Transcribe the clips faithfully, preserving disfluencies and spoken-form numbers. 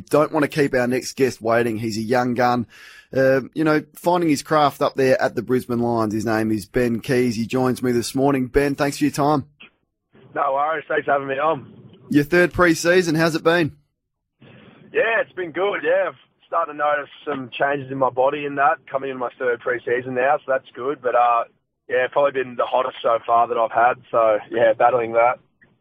don't want to keep our next guest waiting. He's a young gun, uh, you know, finding his craft up there at the Brisbane Lions. His name is Ben Keays. He joins me this morning. Ben, thanks for your time. No worries. Thanks for having me on. Your third pre-season, how's it been? Yeah, it's been good, yeah. I've started to notice some changes in my body in that, coming into my third pre-season now, so that's good. But, uh, yeah, probably been the hottest so far that I've had, so, yeah, battling that.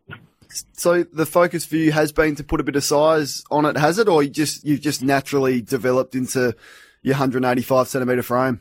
So the focus for you has been to put a bit of size on it, has it? Or you just, you've just naturally developed into your one hundred eighty-five centimetre frame?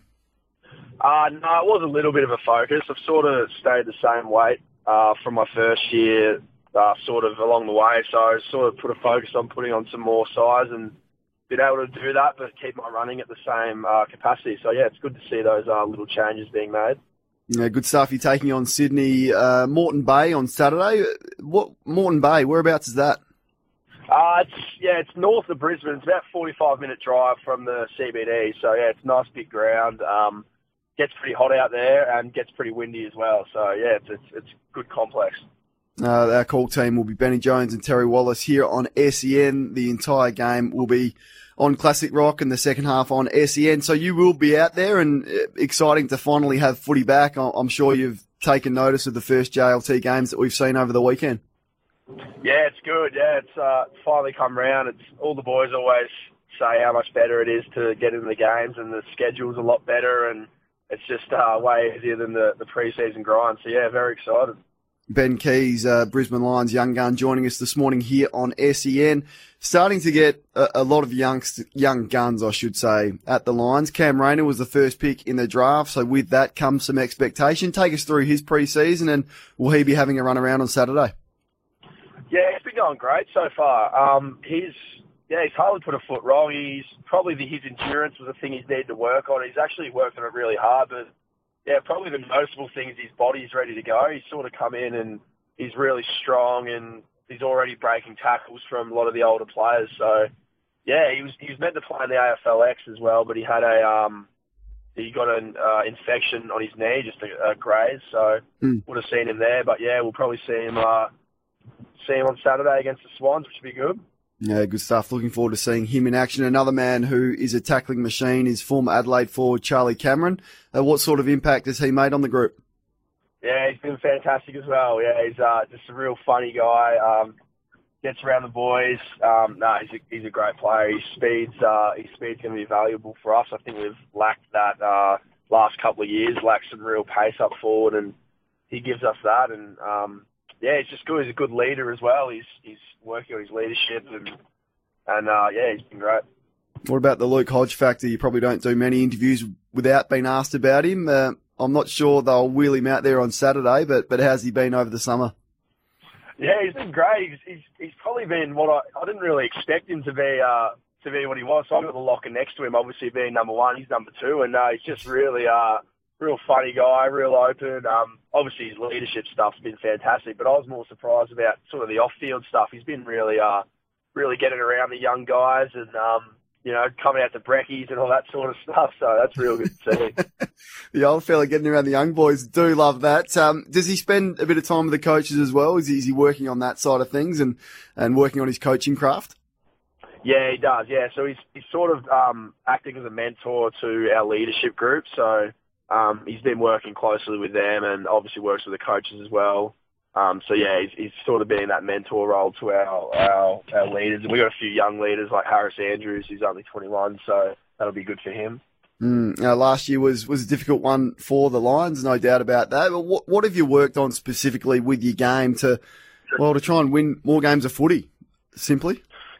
Uh, no, it was a little bit of a focus. I've sort of stayed the same weight uh, from my first year, uh, sort of along the way. So I sort of put a focus on putting on some more size and been able to do that, but keep my running at the same uh, capacity. So, yeah, it's good to see those uh, little changes being made. Yeah, good stuff. You're taking on Sydney, uh, Moreton Bay on Saturday. What Moreton Bay? Whereabouts is that? Uh, it's yeah, it's north of Brisbane. It's about a forty-five minute drive from the C B D. So yeah, it's nice big ground. Um, gets pretty hot out there and gets pretty windy as well. So yeah, it's it's, it's a good complex. Uh, our call team will be Benny Jones and Terry Wallace here on S E N. The entire game will be on Classic Rock and the second half on S E N. So you will be out there, and exciting to finally have footy back. I'm sure you've taken notice of the first J L T games that we've seen over the weekend. Yeah, it's good. Yeah, it's uh, finally come round. It's all the boys always say how much better it is to get into the games, and the schedule's a lot better, and it's just uh, way easier than the, the pre-season grind. So yeah, very excited. Ben Keays, uh, Brisbane Lions young gun, joining us this morning here on S E N. Starting to get a, a lot of young, young guns, I should say, at the Lions. Cam Rayner was the first pick in the draft, so with that comes some expectation. Take us through his pre-season, and will he be having a run around on Saturday? Yeah, it's been going great so far. Um, he's yeah, he's hardly put a foot wrong. He's probably the, his endurance was the thing he's needed to work on. He's actually worked on it really hard, but yeah, probably the noticeable thing is his body's ready to go. He's sort of come in and he's really strong, and he's already breaking tackles from a lot of the older players. So, yeah, he was he was meant to play in the A F L X as well, but he had a um he got an uh, infection on his knee, just a, a graze. So mm. would have seen him there, but yeah, we'll probably see him uh, see him on Saturday against the Swans, which would be good. Yeah, good stuff. Looking forward to seeing him in action. Another man who is a tackling machine is former Adelaide forward Charlie Cameron. Uh, what sort of impact has he made on the group? Yeah, he's been fantastic as well. Yeah, he's uh, just a real funny guy. Um, gets around the boys. Um, no, he's a, he's a great player. His speed's uh, his speed's going to be valuable for us. I think we've lacked that uh, last couple of years. Lacked some real pace up forward, and he gives us that. And um, yeah, he's just good. He's a good leader as well. He's he's working on his leadership, and and uh, yeah, he's been great. What about the Luke Hodge factor? You probably don't do many interviews without being asked about him. Uh, I'm not sure they'll wheel him out there on Saturday, but but how's he been over the summer? Yeah, he's been great. He's he's, he's probably been what I, I didn't really expect him to be uh, to be what he was. So I've got the locker next to him, obviously being number one. He's number two, and uh, he's just really uh, real funny guy, real open. Um, obviously his leadership stuff's been fantastic, but I was more surprised about sort of the off-field stuff. He's been really uh, really getting around the young guys and. Um, you know, coming out to brekkies and all that sort of stuff. So that's real good to see. The old fella getting around the young boys, do love that. Um, does he spend a bit of time with the coaches as well? Is he, is he working on that side of things and, and working on his coaching craft? Yeah, he does. Yeah, so he's he's sort of um, acting as a mentor to our leadership group. So um, he's been working closely with them and obviously works with the coaches as well. Um, so yeah, he's, he's sort of being that mentor role to our, our our leaders, and we got a few young leaders like Harris Andrews, who's only twenty-one, so that'll be good for him. Mm, uh, last year was was a difficult one for the Lions, no doubt about that. But what what have you worked on specifically with your game to well to try and win more games of footy? Simply,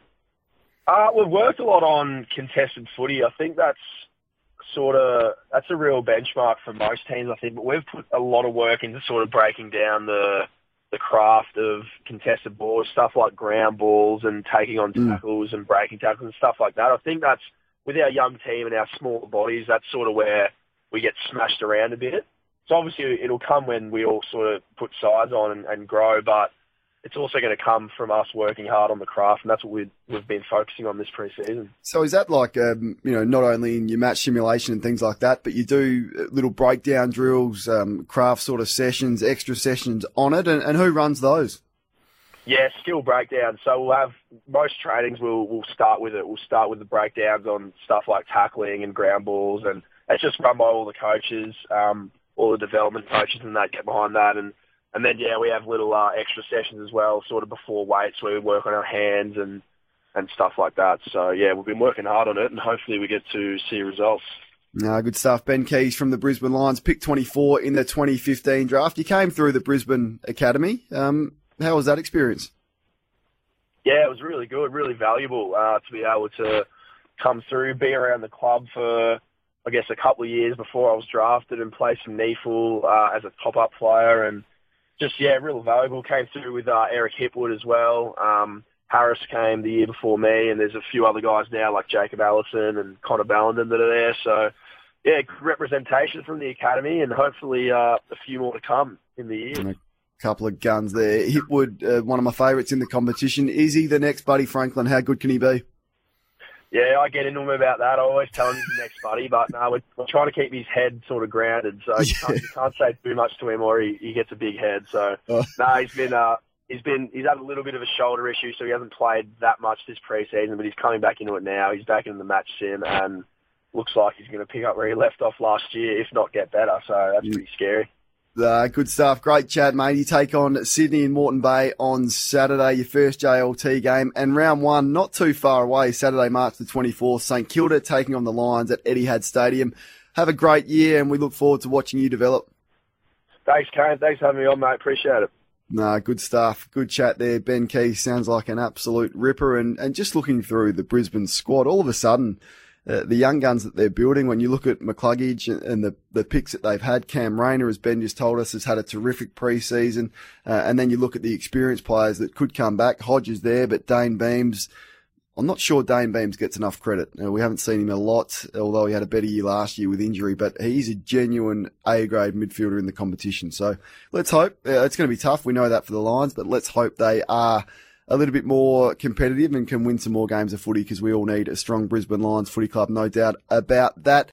uh, we've worked a lot on contested footy. I think that's sort of that's a real benchmark for most teams, I think. But we've put a lot of work into sort of breaking down the the craft of contested balls, stuff like ground balls and taking on tackles mm. and breaking tackles and stuff like that. I think that's, with our young team and our smaller bodies, that's sort of where we get smashed around a bit. So obviously it'll come when we all sort of put size on and, and grow, but it's also going to come from us working hard on the craft, and that's what we've, we've been focusing on this pre-season. So is that like, um, you know, not only in your match simulation and things like that, but you do little breakdown drills, um, craft sort of sessions, extra sessions on it, and, and who runs those? Yeah, skill breakdown. So we'll have most trainings. We'll we'll start with it. We'll start with the breakdowns on stuff like tackling and ground balls, and it's just run by all the coaches, um, all the development coaches, and they get behind that. And and then yeah, we have little uh, extra sessions as well, sort of before weights, where we work on our hands and and stuff like that. So yeah, we've been working hard on it, and hopefully we get to see results. No, good stuff. Ben Keys from the Brisbane Lions, picked twenty-four in the twenty fifteen draft. You came through the Brisbane Academy. Um, How was that experience? Yeah, it was really good, really valuable uh, to be able to come through, be around the club for, I guess, a couple of years before I was drafted and play some N E F L uh, as a top-up player. And just, yeah, real valuable. Came through with uh, Eric Hipwood as well. Um, Harris came the year before me, and there's a few other guys now like Jacob Allison and Connor Ballenden that are there. So, yeah, good representation from the academy, and hopefully uh, a few more to come in the year. Couple of guns there. Hipwood, uh, one of my favourites in the competition. Is he the next Buddy Franklin? How good can he be? Yeah, I get into him about that. I always tell him he's the next Buddy, but no, we're, we're trying to keep his head sort of grounded, so you, can't, you can't say too much to him or he, he gets a big head. So oh. no, he's been uh, he's been he's had a little bit of a shoulder issue, so he hasn't played that much this pre-season, but he's coming back into it now. He's back in the match sim and looks like he's going to pick up where he left off last year, if not get better. So that's pretty scary. Uh, good stuff. Great chat, mate. You take on Sydney and Moreton Bay on Saturday, your first J L T game. And round one, not too far away, Saturday, March the twenty-fourth, St Kilda taking on the Lions at Etihad Stadium. Have a great year, and we look forward to watching you develop. Thanks, Kane. Thanks for having me on, mate. Appreciate it. No, good stuff. Good chat there. Ben Keys sounds like an absolute ripper. And, and just looking through the Brisbane squad, all of a sudden, Uh, the young guns that they're building, when you look at McCluggage and, and the, the picks that they've had, Cam Rayner, as Ben just told us, has had a terrific pre-season. Uh, and then you look at the experienced players that could come back. Hodge is there, but Dane Beams, I'm not sure Dane Beams gets enough credit. Uh, we haven't seen him a lot, although he had a better year last year with injury, but he's a genuine A-grade midfielder in the competition. So let's hope. Uh, it's going to be tough. We know that for the Lions, but let's hope they are a little bit more competitive and can win some more games of footy, because we all need a strong Brisbane Lions footy club, no doubt about that.